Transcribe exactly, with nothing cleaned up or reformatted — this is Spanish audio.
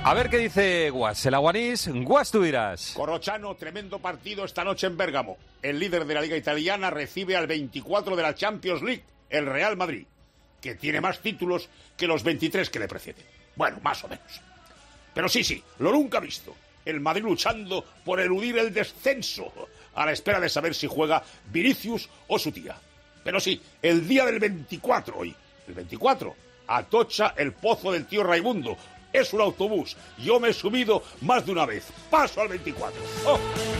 A ver qué dice Guas, el aguanís. Guas, tú dirás. Corrochano, tremendo partido esta noche en Bérgamo. El líder de la Liga Italiana recibe al veinticuatro de la Champions League, el Real Madrid, que tiene más títulos que los veintitrés que le preceden. Bueno, más o menos. Pero sí, sí, lo nunca visto. El Madrid luchando por eludir el descenso, a la espera de saber si juega Vinicius o su tía. Pero sí, el día del veinticuatro hoy. El veinticuatro, Atocha el pozo del tío Raimundo. Es un autobús. Yo me he subido más de una vez. Paso al veinticuatro. ¡Oh!